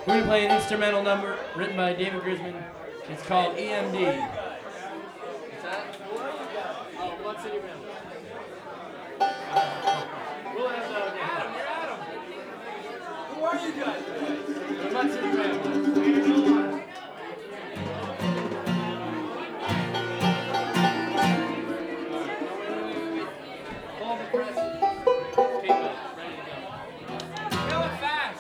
We're going to play an instrumental number written by David Grisman. It's called EMD. What's that? Oh, Mud City Ramblers. We'll have Adam, you're Adam. Who are you guys? The Mud City Ramblers. Hold the presses. Keep it. Ready to go. Kill it fast.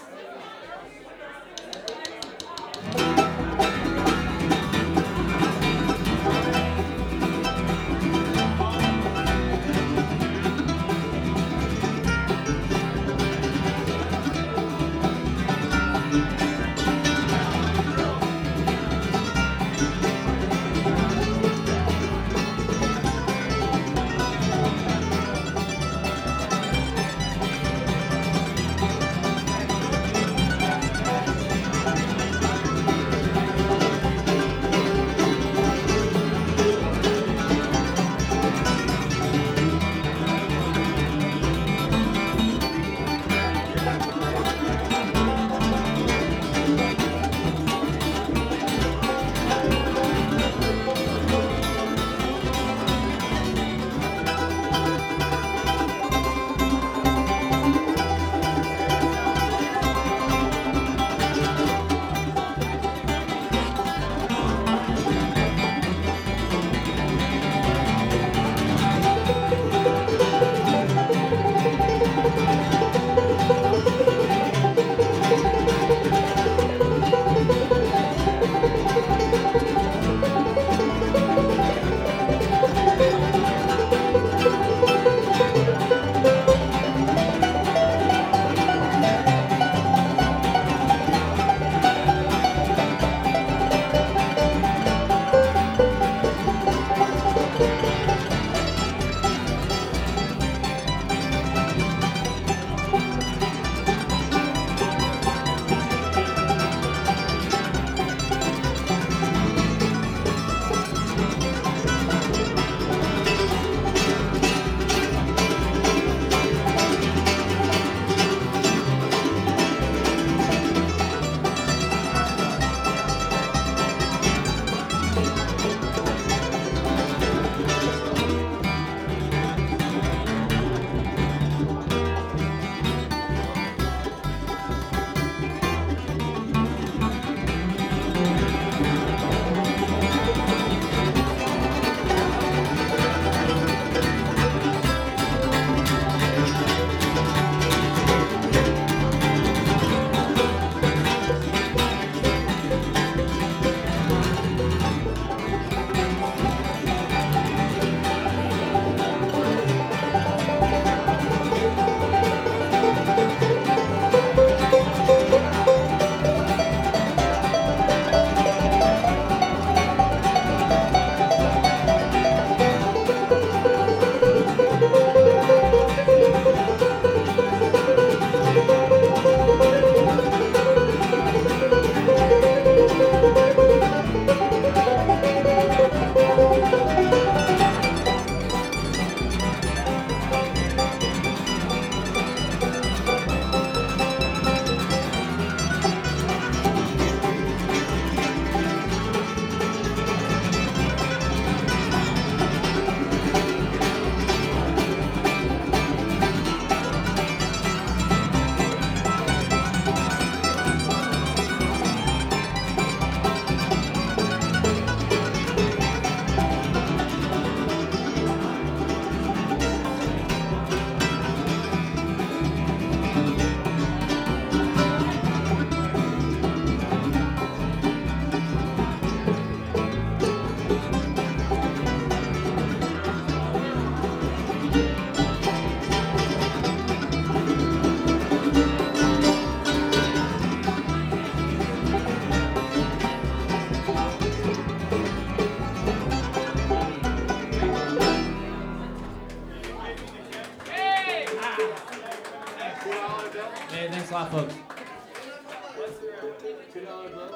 Hey, thanks a lot, folks. What's your $2 bill?